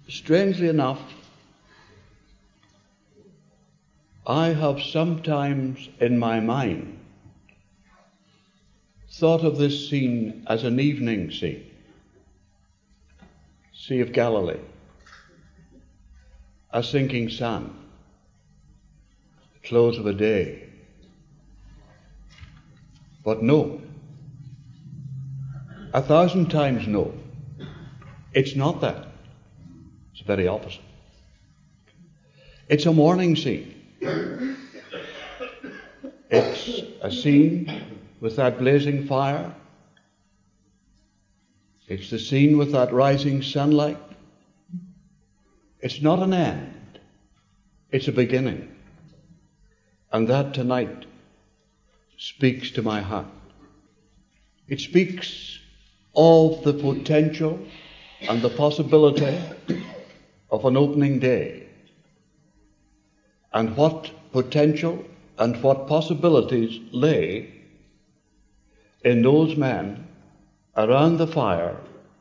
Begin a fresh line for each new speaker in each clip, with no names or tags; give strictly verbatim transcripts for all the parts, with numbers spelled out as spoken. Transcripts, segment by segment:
strangely enough, I have sometimes in my mind thought of this scene as an evening scene. Sea of Galilee, a sinking sun, the close of a day. But no, a thousand times no, it's not that. It's the very opposite. It's a morning scene. It's a scene with that blazing fire. It's the scene with that rising sunlight. It's not an end. It's a beginning. And that tonight speaks to my heart. It speaks of the potential and the possibility of an opening day, and what potential and what possibilities lay in those men around the fire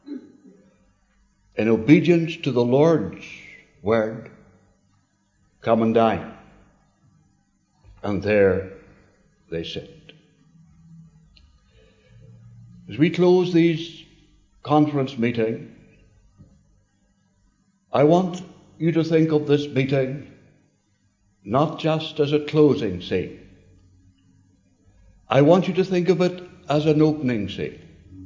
in obedience to the Lord's word, come and dine. And there they sit. As we close these conference meetings, I want you to think of this meeting not just as a closing scene. I want you to think of it as an opening scene.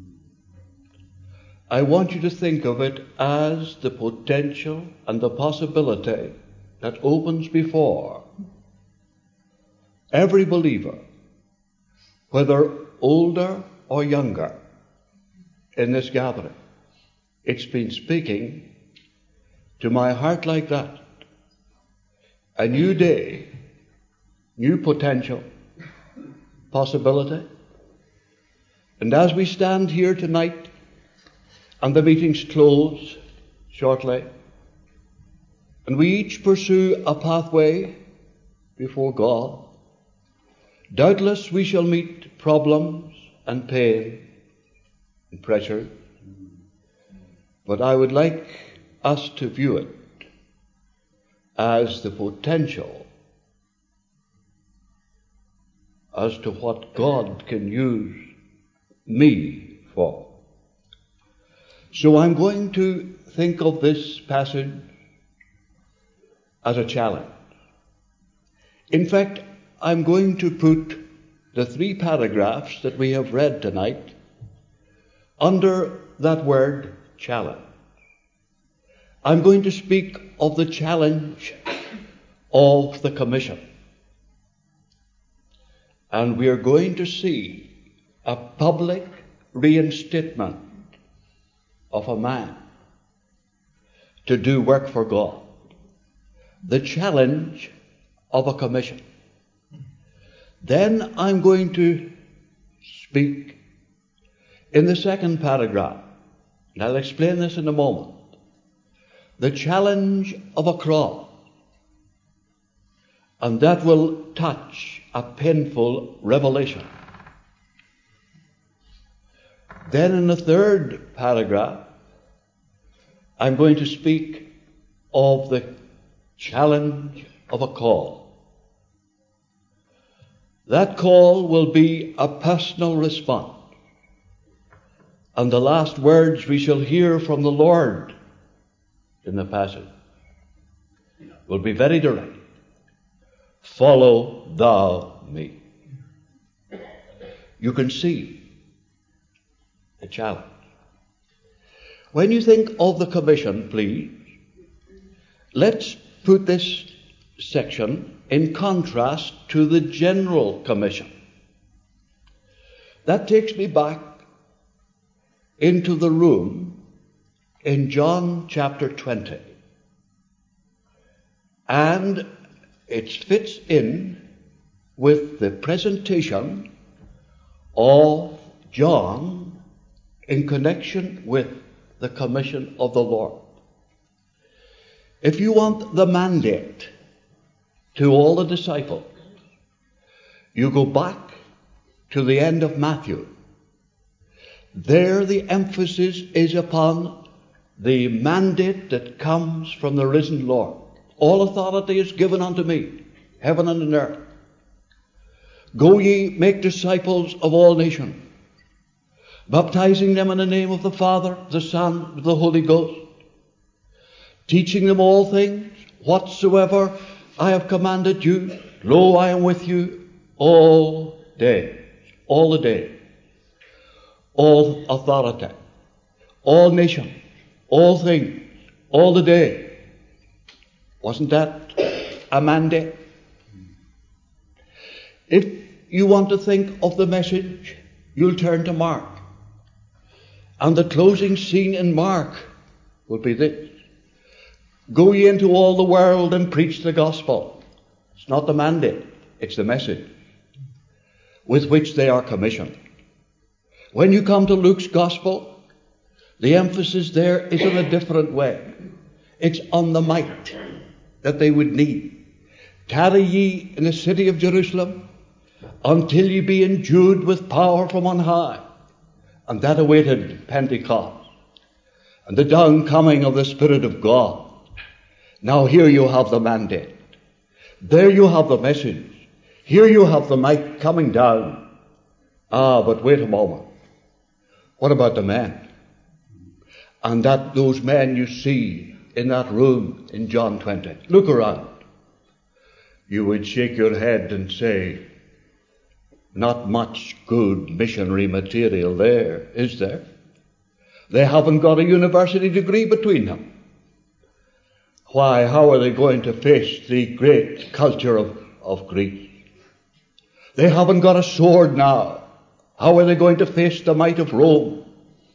I want you to think of it as the potential and the possibility that opens before every believer, whether older or younger, in this gathering. It's been speaking to my heart like that. A new day, new potential, possibility. And as we stand here tonight, and the meetings close shortly, and we each pursue a pathway before God, doubtless we shall meet problems and pain and pressure. But I would like us to view it as the potential as to what God can use me for. So I'm going to think of this passage as a challenge. In fact, I'm going to put the three paragraphs that we have read tonight under that word challenge. I'm going to speak of the challenge of the commission. And we are going to see a public reinstatement of a man to do work for God. The challenge of a commission. Then I'm going to speak in the second paragraph, and I'll explain this in a moment, the challenge of a cross. And that will touch a painful revelation. Then in the third paragraph, I'm going to speak of the challenge of a call. That call will be a personal response. And the last words we shall hear from the Lord in the passage will be very direct. Follow thou me. You can see the challenge. When you think of the commission, please, let's put this section in contrast to the general commission. That takes me back into the room in John chapter twenty. And it fits in with the presentation of John in connection with the commission of the Lord. If you want the mandate to all the disciples, you go back to the end of Matthew. There the emphasis is upon the mandate that comes from the risen Lord. All authority is given unto me, heaven and on earth. Go ye, make disciples of all nations, baptizing them in the name of the Father, the Son, and the Holy Ghost, teaching them all things, whatsoever I have commanded you. Lo, I am with you all day, all the day, all authority, all nations, all things, all the day. Wasn't that a mandate? If you want to think of the message, you'll turn to Mark. And the closing scene in Mark will be this: go ye into all the world and preach the gospel. It's not the mandate, it's the message with which they are commissioned. When you come to Luke's gospel, the emphasis there is in a different way. It's on the might that they would need. Tarry ye in the city of Jerusalem until ye be endued with power from on high. And that awaited Pentecost and the downcoming of the Spirit of God. Now here you have the mandate. There you have the message. Here you have the might coming down. Ah, but wait a moment. What about the men? And that those men you see in that room in John twenty. Look around. You would shake your head and say, not much good missionary material there, is there? They haven't got a university degree between them. Why, how are they going to face the great culture of, of Greece? They haven't got a sword now. How are they going to face the might of Rome?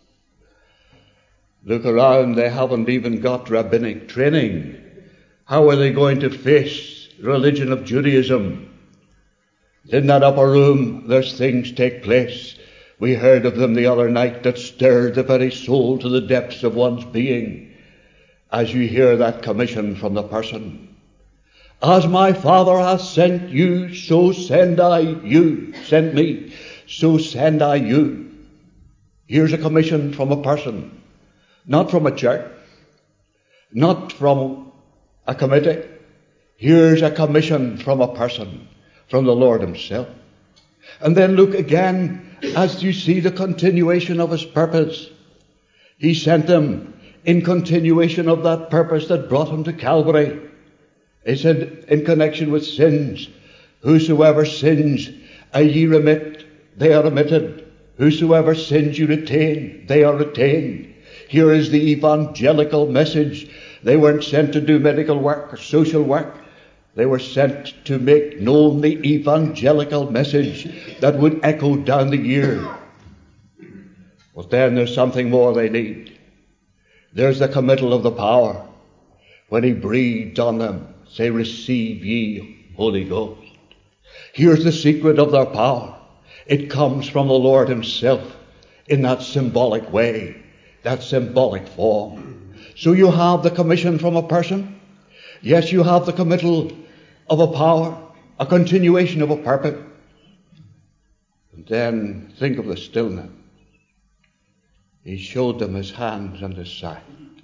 Look around, they haven't even got rabbinic training. How are they going to face the religion of Judaism? In that upper room, there's things take place. We heard of them the other night that stirred the very soul to the depths of one's being. As you hear that commission from the person, as my Father hath sent you, so send I you. Send me, so send I you. Here's a commission from a person, not from a church, not from a committee. Here's a commission from a person, from the Lord himself. And then look again as you see the continuation of his purpose. He sent them in continuation of that purpose that brought him to Calvary. He said, in connection with sins, whosoever sins uh, ye remit, they are remitted. Whosoever sins you retain, they are retained. Here is the evangelical message. They weren't sent to do medical work or social work. They were sent to make known the evangelical message that would echo down the year. But then there's something more they need. There's the committal of the power. When he breathed on them, say, receive ye Holy Ghost. Here's the secret of their power. It comes from the Lord himself in that symbolic way, that symbolic form. So you have the commission from a person. Yes, you have the committal of a power, a continuation of a purpose. And then think of the stillness. He showed them his hands and his side.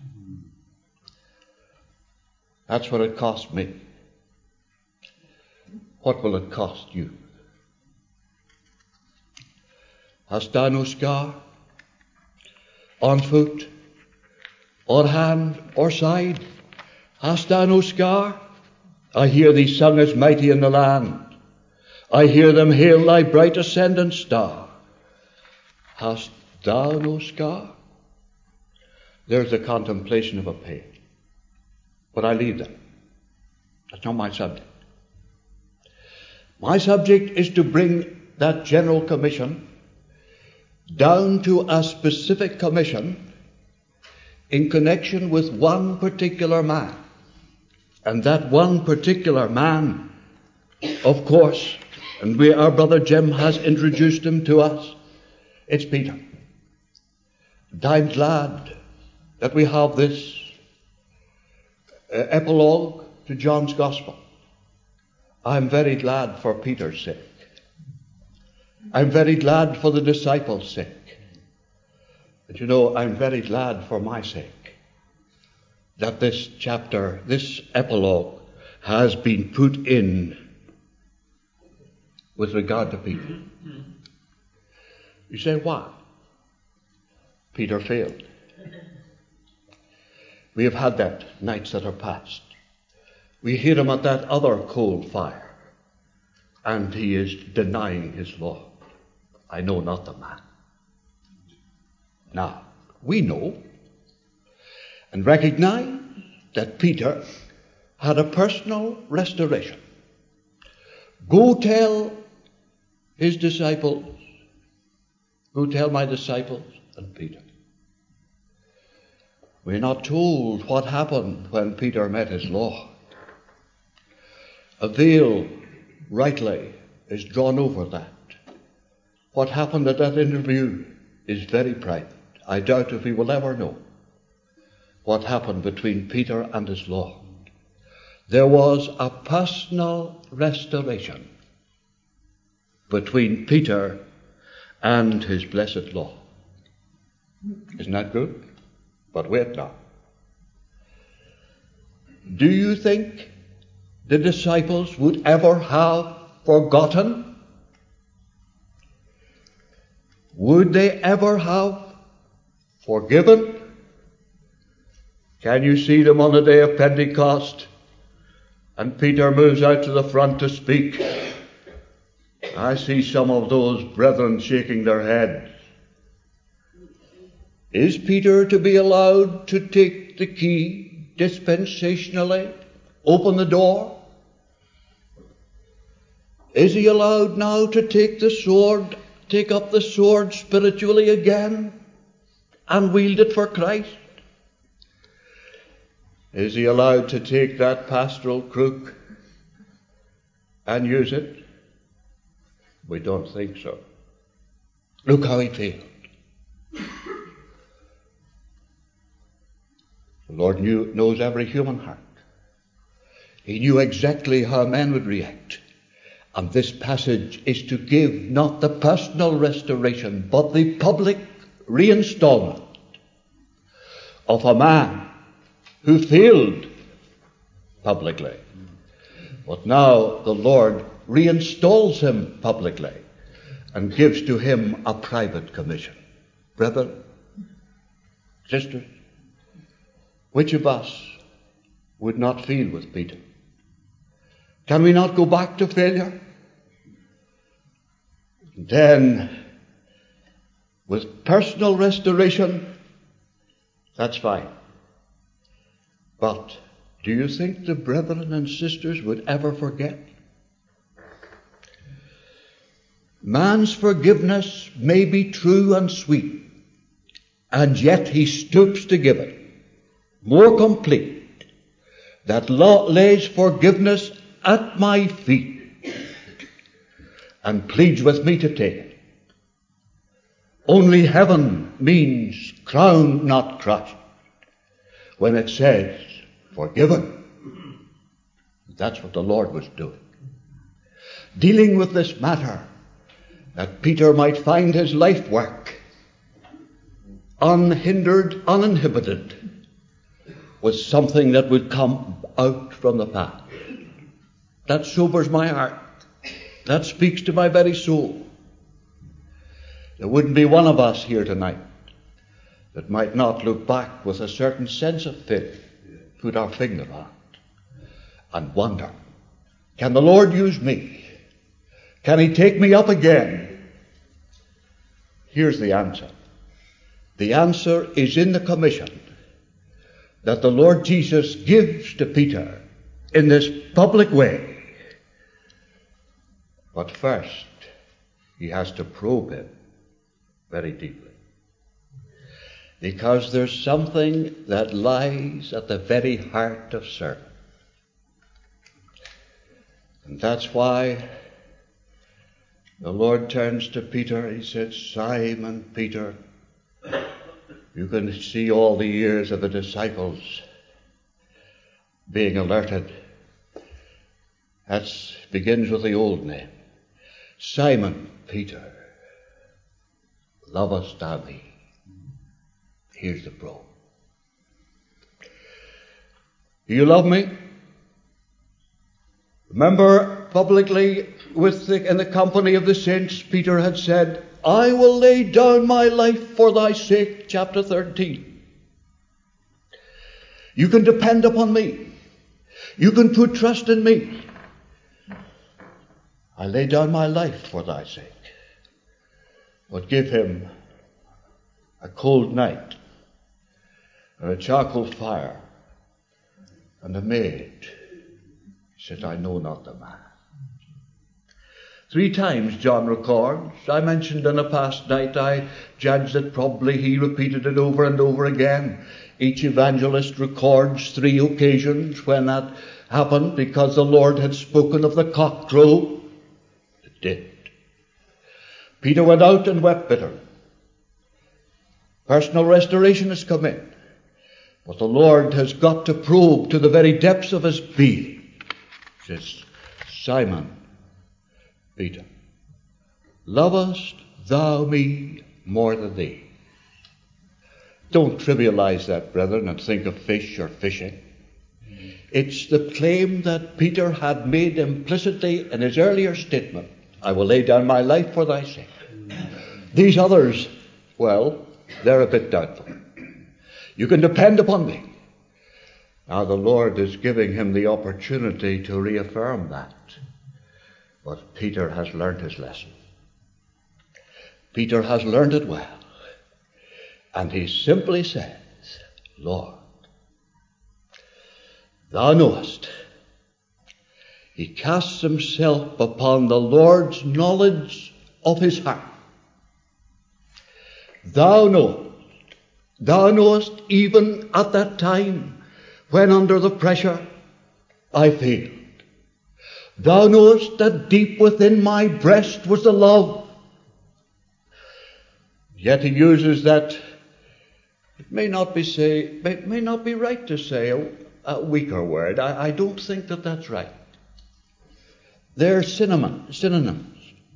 That's what it cost me. What will it cost you? Hast thou no scar on foot, or hand, or side? Hast thou no scar? I hear thee sung as mighty in the land. I hear them hail thy bright ascendant star. Hast thou no scar? There's the contemplation of a pain. But I leave that. That's not my subject. My subject is to bring that general commission down to a specific commission in connection with one particular man. And that one particular man, of course, and we, our brother Jim has introduced him to us, it's Peter. And I'm glad that we have this uh, epilogue to John's Gospel. I'm very glad for Peter's sake. I'm very glad for the disciples' sake. But you know, I'm very glad for my sake. that this chapter, this epilogue, has been put in with regard to Peter. You say, why? Peter failed. We have had that nights that are past. We hear him at that other cold fire, and he is denying his Lord. I know not the man. Now, we know and recognize that Peter had a personal restoration. Go tell his disciples, go tell my disciples and Peter. We're not told what happened when Peter met his Lord. A veil, rightly, is drawn over that. What happened at that interview is very private. I doubt if we will ever know what happened between Peter and his Lord. There was a personal restoration between Peter and his blessed Lord. Isn't that good? But wait now. Do you think the disciples would ever have forgotten? Would they ever have forgiven? Can you see them on the day of Pentecost? And Peter moves out to the front to speak. I see some of those brethren shaking their heads. Is Peter to be allowed to take the key dispensationally, open the door? Is he allowed now to take the sword, take up the sword spiritually again and wield it for Christ? Is he allowed to take that pastoral crook and use it? We don't think so. Look how he failed. The Lord knew, knows every human heart. He knew exactly how men would react. And this passage is to give not the personal restoration, but the public reinstallment of a man who failed publicly. But now the Lord reinstalls him publicly and gives to him a private commission. Brethren, sisters, which of us would not feel with Peter? Can we not go back to failure? Then, with personal restoration, that's fine. But do you think the brethren and sisters would ever forget? Man's forgiveness may be true and sweet, and yet he stoops to give it, more complete, that lays forgiveness at my feet and pleads with me to take it. Only heaven means crowned, not crushed, when it says forgiven. That's what the Lord was doing. Dealing with this matter, that Peter might find his life work unhindered, uninhibited, was something that would come out from the past. That sobers my heart. That speaks to my very soul. There wouldn't be one of us here tonight that might not look back with a certain sense of faith, put our finger on it, and wonder, can the Lord use me? Can he take me up again? Here's the answer. The answer is in the commission that the Lord Jesus gives to Peter in this public way. But first, he has to probe him very deeply. Because there's something that lies at the very heart of service. And that's why the Lord turns to Peter. He said, Simon Peter, you can see all the ears of the disciples being alerted. That begins with the old name. Simon Peter, lovest thou me? Here's the probe. Do you love me? Remember, publicly, with the, in the company of the saints, Peter had said, I will lay down my life for thy sake, chapter thirteen. You can depend upon me. You can put trust in me. I lay down my life for thy sake. But give him a cold night, or a charcoal fire, and a maid. He said, I know not the man. Three times John records. I mentioned on a past night, I judge that probably he repeated it over and over again. Each evangelist records three occasions when that happened, because the Lord had spoken of the cock crow. It did. Peter went out and wept bitterly. Personal restoration has come in. But the Lord has got to probe to the very depths of his being. He says, Simon, Peter, lovest thou me more than thee? Don't trivialize that, brethren, and think of fish or fishing. It's the claim that Peter had made implicitly in his earlier statement, I will lay down my life for thy sake. These others, well, they're a bit doubtful. You can depend upon me. Now the Lord is giving him the opportunity to reaffirm that. But Peter has learned his lesson. Peter has learned it well. And he simply says, Lord, thou knowest. He casts himself upon the Lord's knowledge of his heart. Thou knowest. Thou knowest even at that time when under the pressure I failed. Thou knowest that deep within my breast was the love. Yet he uses that, it may not be say, it may not be right to say a, a weaker word. I, I don't think that that's right. They're synonym, synonyms.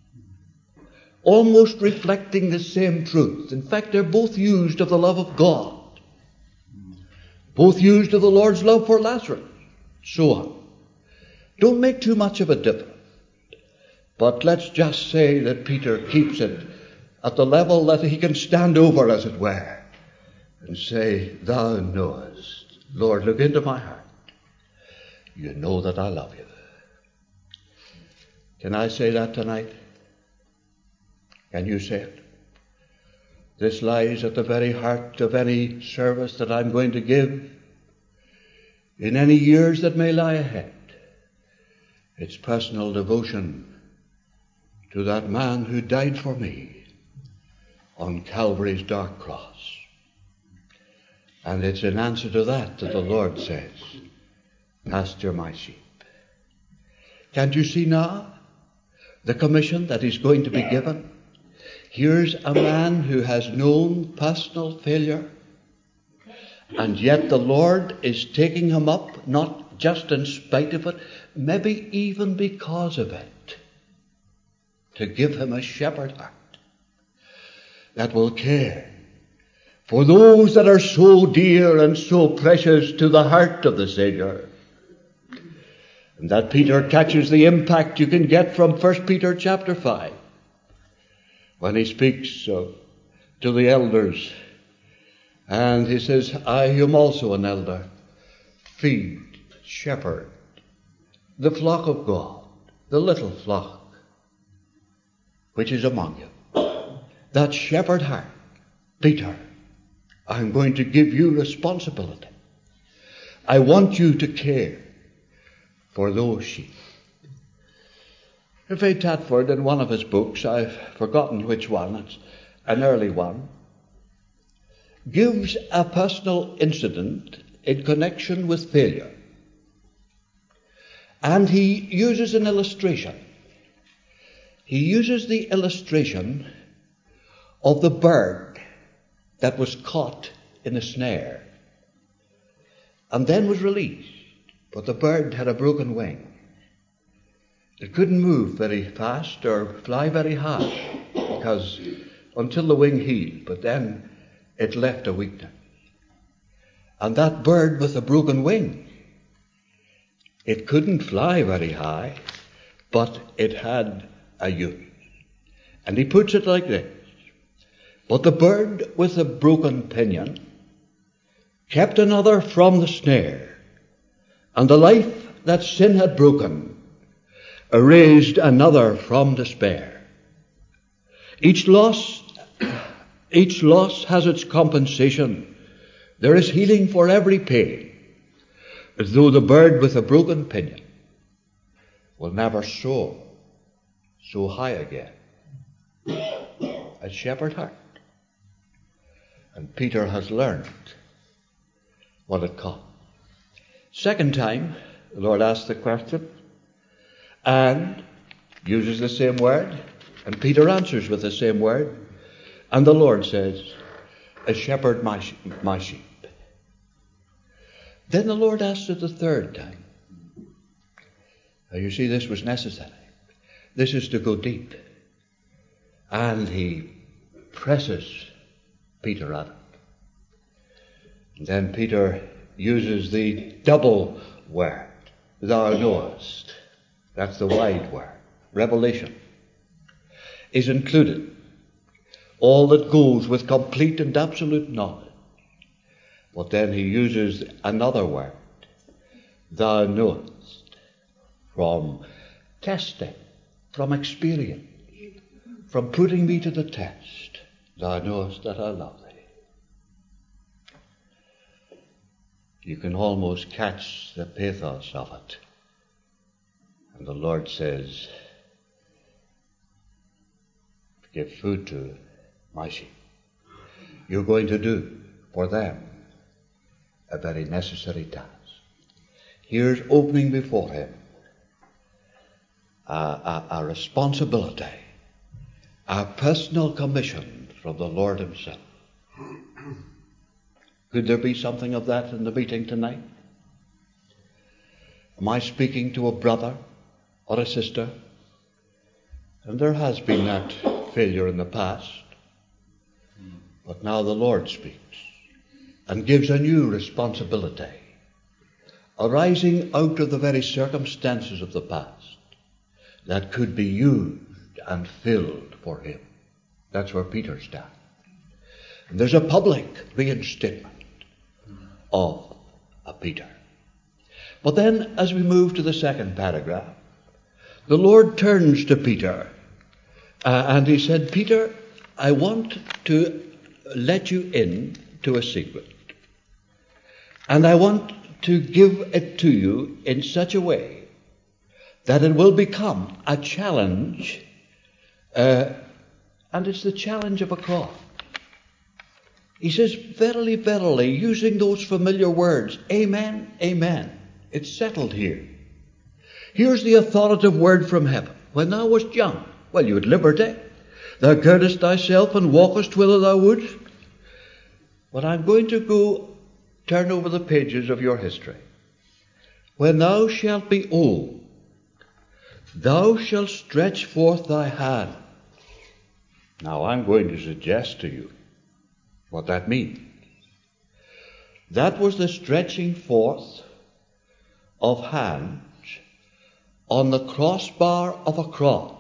Almost reflecting the same truth. In fact, they're both used of the love of God. Both used of the Lord's love for Lazarus. So on. Don't make too much of a difference. But let's just say that Peter keeps it at the level that he can stand over, as it were, and say, thou knowest. Lord, look into my heart. You know that I love you. Can I say that tonight? Can you say it? This lies at the very heart of any service that I'm going to give in any years that may lie ahead. It's personal devotion to that man who died for me on Calvary's dark cross. And it's in answer to that that the Lord says, pasture my sheep. Can't you see now the commission that is going to be given? Here's a man who has known personal failure, and yet the Lord is taking him up, not just in spite of it, maybe even because of it, to give him a shepherd heart that will care for those that are so dear and so precious to the heart of the Savior. And that Peter catches the impact you can get from First Peter chapter five. When he speaks of, to the elders, and he says, I am also an elder, feed, shepherd, the flock of God, the little flock, which is among you. That shepherd heart, Peter, I'm going to give you responsibility. I want you to care for those sheep. F A Tatford, in one of his books, I've forgotten which one, it's an early one, gives a personal incident in connection with failure. And he uses an illustration. He uses the illustration of the bird that was caught in a snare and then was released. But the bird had a broken wing. It couldn't move very fast or fly very high because until the wing healed, but then it left a weakness. And that bird with a broken wing It couldn't fly very high, but it had a use. And he puts it like this. But the bird with the broken pinion kept another from the snare, and the life that sin had broken erased another from despair. Each loss, each loss has its compensation. There is healing for every pain, as though the bird with a broken pinion will never soar so high again as Shepherd Hart. And Peter has learned what it cost. Second time, the Lord asks the question and uses the same word, and Peter answers with the same word, and the Lord says, "A shepherd my, my sheep." Then the Lord asks it the third time. Now you see, this was necessary. This is to go deep. And he presses Peter at it. And then Peter uses the double word, "Thou knowest." That's the wide word. Revelation is included. All that goes with complete and absolute knowledge. But then he uses another word, "Thou knowest," from testing, from experience, from putting me to the test. Thou knowest that I love thee. You can almost catch the pathos of it. And the Lord says, "Give food to my sheep." You're going to do for them a very necessary task. Here's opening before him a, a, a responsibility, a personal commission from the Lord himself. Could there be something of that in the meeting tonight? Am I speaking to a brother or a sister? And there has been that failure in the past. But now the Lord speaks and gives a new responsibility arising out of the very circumstances of the past that could be used and filled for him. That's where Peter stands. And there's a public reinstatement of a Peter. But then, as we move to the second paragraph, the Lord turns to Peter uh, and he said, "Peter, I want to let you in to a secret. And I want to give it to you in such a way that it will become a challenge, uh, and it's the challenge of a cross." He says, "Verily, verily," using those familiar words, "Amen, amen." It's settled here. Here's the authoritative word from heaven. "When thou wast young, well, you had liberty. Thou girdest thyself and walkest whither thou wouldst." But I'm going to go turn over the pages of your history. "When thou shalt be old, thou shalt stretch forth thy hand." Now I'm going to suggest to you what that means. That was the stretching forth of hands on the crossbar of a cross,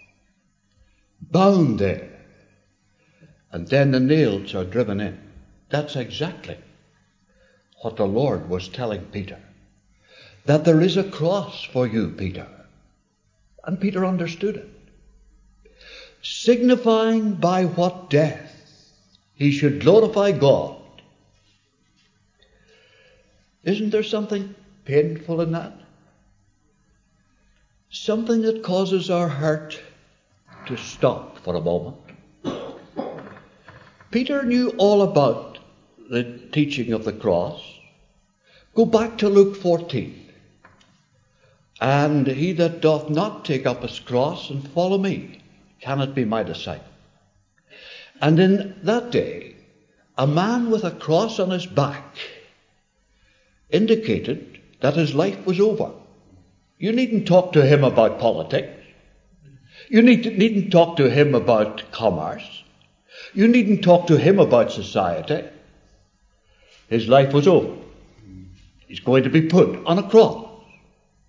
bound there, and then the nails are driven in. That's exactly what the Lord was telling Peter. That there is a cross for you, Peter. And Peter understood it. Signifying by what death he should glorify God. Isn't there something painful in that? Something that causes our heart to stop for a moment. Peter knew all about the teaching of the cross. Go back to Luke fourteen. "And he that doth not take up his cross and follow me cannot be my disciple." And in that day, a man with a cross on his back indicated that his life was over. You needn't talk to him about politics. You need to, needn't talk to him about commerce. You needn't talk to him about society. His life was over. He's going to be put on a cross.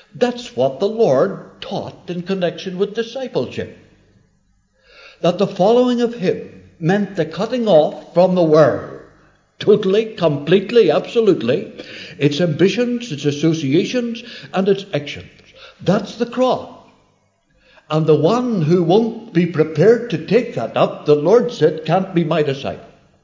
That's what the Lord taught in connection with discipleship. That the following of him meant the cutting off from the world, totally, completely, absolutely, its ambitions, its associations, and its actions. That's the cross. And the one who won't be prepared to take that up, the Lord said, can't be my disciple.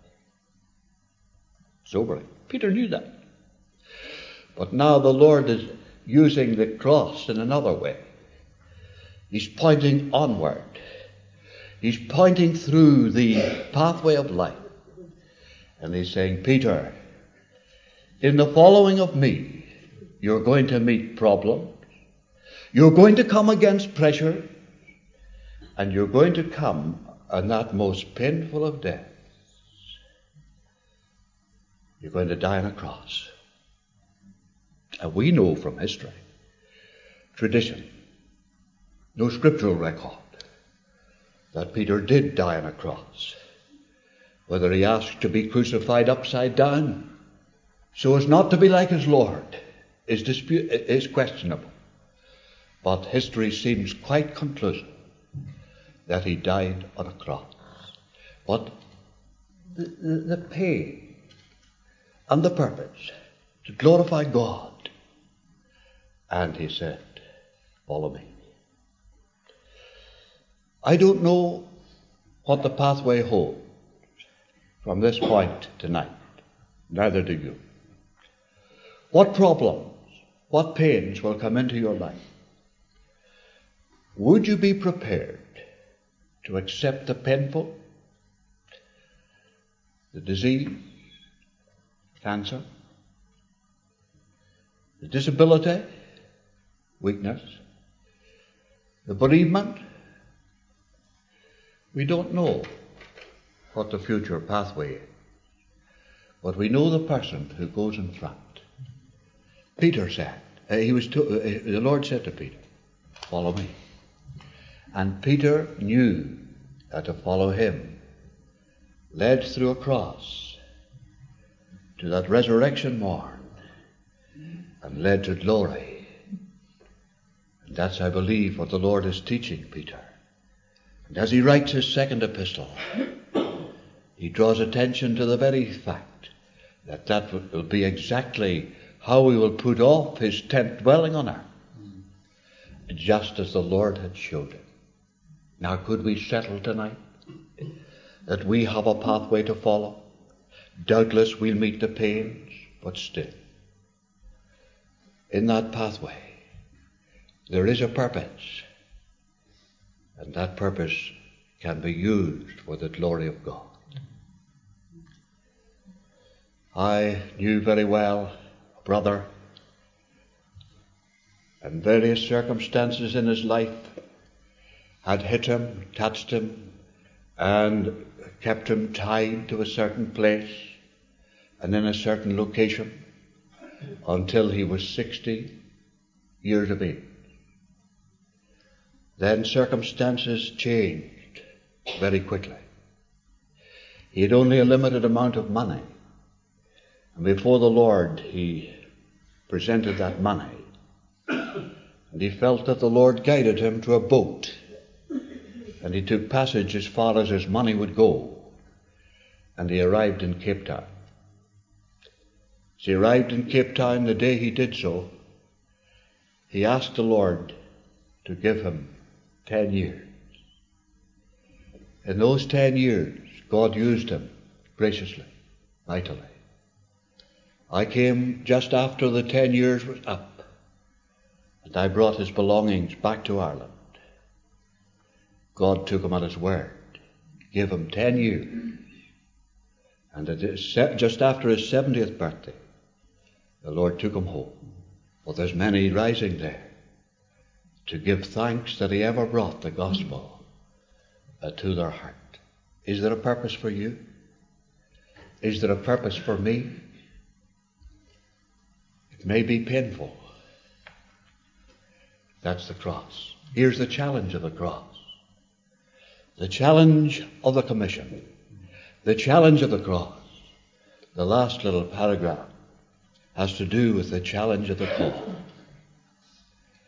Sobering. Peter knew that. But now the Lord is using the cross in another way. He's pointing onward. He's pointing through the pathway of life. And he's saying, Peter, in the following of me, you're going to meet problems. You're going to come against pressure. And you're going to come on that most painful of deaths. You're going to die on a cross. And we know from history, tradition, no scriptural record, that Peter did die on a cross. Whether he asked to be crucified upside down so as not to be like his Lord is, dispute, is questionable. But history seems quite conclusive that he died on a cross. But the, the, the pain and the purpose to glorify God. And he said, follow me. I don't know what the pathway holds from this point tonight. Neither do you. What problems, what pains will come into your life? Would you be prepared to accept the painful, the disease, cancer, the disability, weakness, the bereavement? We don't know what the future pathway is, but we know the person who goes in front. Peter said, uh, he was to, uh, the Lord said to Peter, follow me. And Peter knew that to follow him led through a cross to that resurrection morn and led to glory. And that's, I believe, what the Lord is teaching Peter. And as he writes his second epistle, he draws attention to the very fact that that will be exactly how he will put off his tent dwelling on earth, just as the Lord had showed him. Now, could we settle tonight that we have a pathway to follow? Doubtless we'll meet the pains, but still, in that pathway, there is a purpose, and that purpose can be used for the glory of God. I knew very well a brother, and various circumstances in his life had hit him, touched him, and kept him tied to a certain place and in a certain location until he was sixty years of age. Then circumstances changed very quickly. He had only a limited amount of money, and before the Lord he presented that money, and he felt that the Lord guided him to a boat, and he took passage as far as his money would go, and he arrived in Cape Town. As he arrived in Cape Town, the day he did so, he asked the Lord to give him ten years. In those ten years, God used him graciously, mightily. I came just after the ten years was up, and I brought his belongings back to Ireland. God took him at his word, gave him ten years. And it is just after his seventieth birthday, the Lord took him home. Well, there's many rising there to give thanks that he ever brought the gospel uh, to their heart. Is there a purpose for you? Is there a purpose for me? It may be painful. That's the cross. Here's the challenge of the cross. The challenge of the commission. The challenge of the cross. The last little paragraph has to do with the challenge of the call.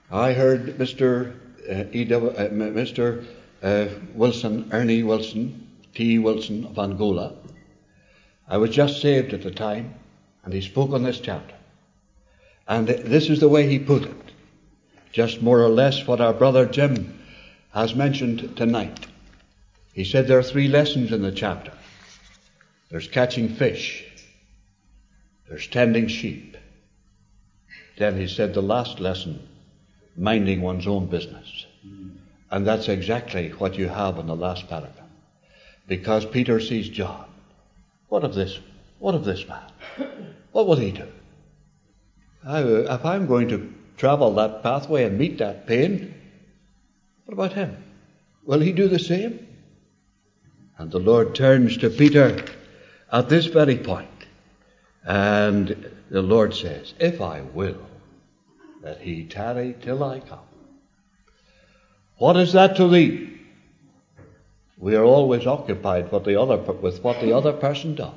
I heard Mister Uh, E W, uh, Mister Uh, Wilson, Ernie Wilson, T. Wilson of Angola. I was just saved at the time, and he spoke on this chapter. And this is the way he put it, just more or less what our brother Jim has mentioned tonight. He said there are three lessons in the chapter. There's catching fish, there's tending sheep. Then he said the last lesson, minding one's own business. And that's exactly what you have in the last paragraph. Because Peter sees John. What of this? What of this man? What will he do? I, if I'm going to travel that pathway and meet that pain, what about him? Will he do the same? And the Lord turns to Peter at this very point, and the Lord says, if I will, that he tarry till I come. What is that to thee? We are always occupied with, the other, with what the other person does.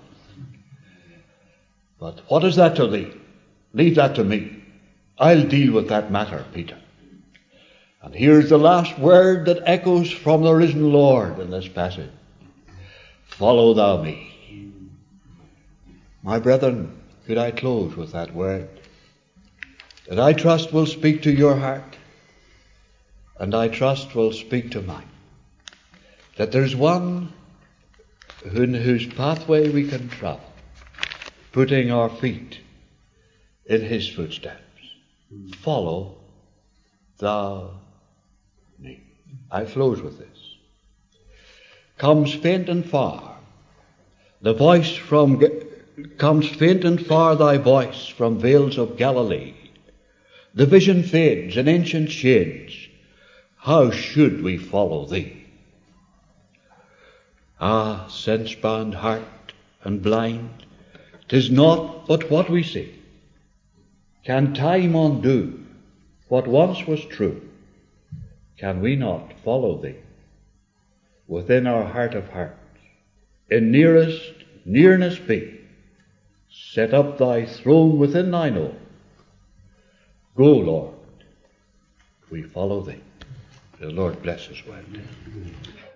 But what is that to thee? Leave that to me. I'll deal with that matter, Peter. And here's the last word that echoes from the risen Lord in this passage. Follow thou me. My brethren, could I close with that word that I trust will speak to your heart, and I trust will speak to mine. That there's one in whose pathway we can travel, putting our feet in his footsteps. Follow thou me. I close with this. Comes faint and far the voice from comes faint and far thy voice from vales of Galilee. The vision fades in ancient shades. How should we follow thee? Ah, sense-bound heart and blind, 'tis not but what we see. Can time undo what once was true? Can we not follow thee? Within our heart of hearts, in nearest nearness be, set up thy throne within thine own. Go, Lord, we follow thee. The Lord bless his word.